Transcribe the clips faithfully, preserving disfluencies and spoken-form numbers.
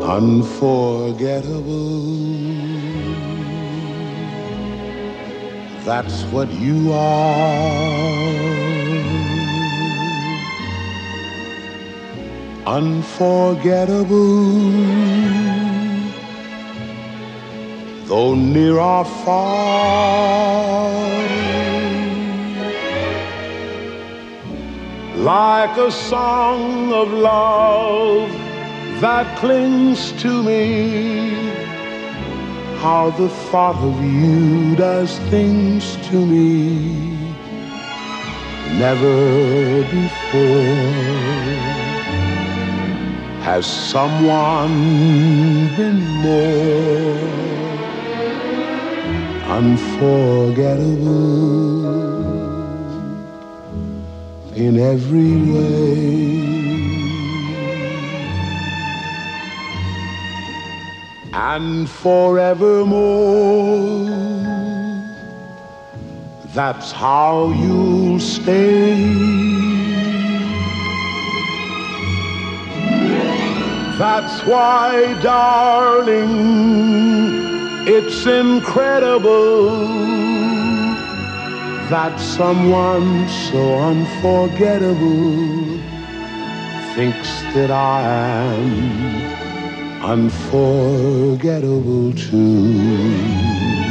Unforgettable, that's what you are. Unforgettable, though near or far, like a song of love that clings to me. How the thought of you does things to me. Never before has someone been more unforgettable in every way. And forevermore, that's how you'll stay. That's why, darling, it's incredible that someone so unforgettable thinks that I am unforgettable too.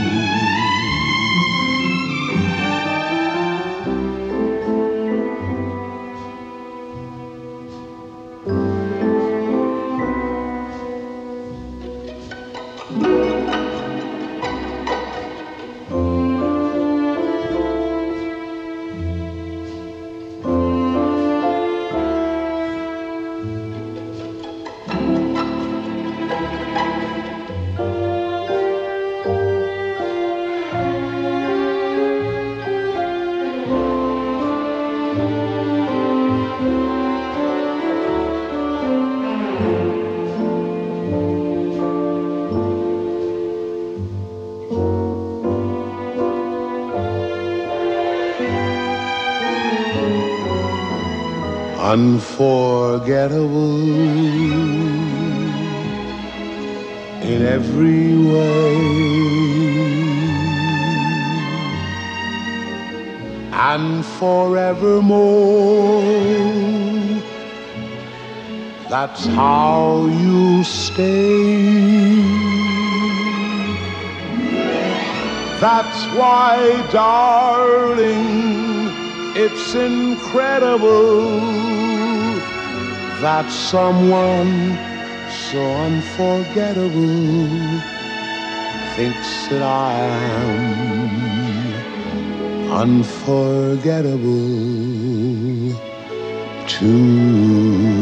Unforgettable in every way, and forevermore, that's how you stay. That's why, darling, it's incredible that someone so unforgettable thinks that I am unforgettable too.